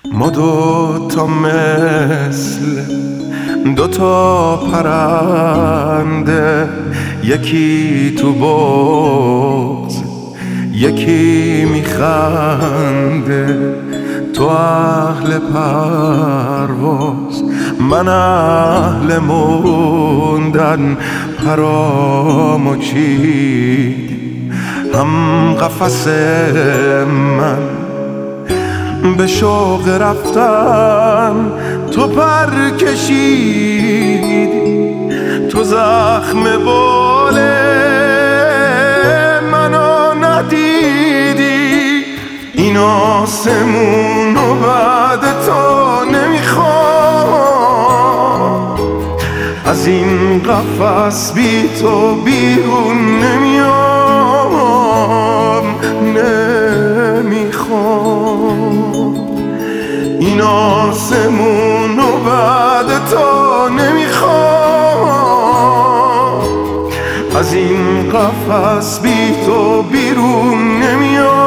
ما دوتا مثل دوتا پرنده، یکی تو بغض یکی میخنده. تو اهل پرواز من اهل موندن، پرامو چید هم قفس من به شوق رفتن. تو پر کشیدی، تو زخم بال منو ندیدی. این آسمونو بعد تو نمیخوام، از این قفس بی تو بیرون نمیام. نمیخوام این آسمونو بعد تو نمیخوام، از این قفس بی تو بیرون نمیام.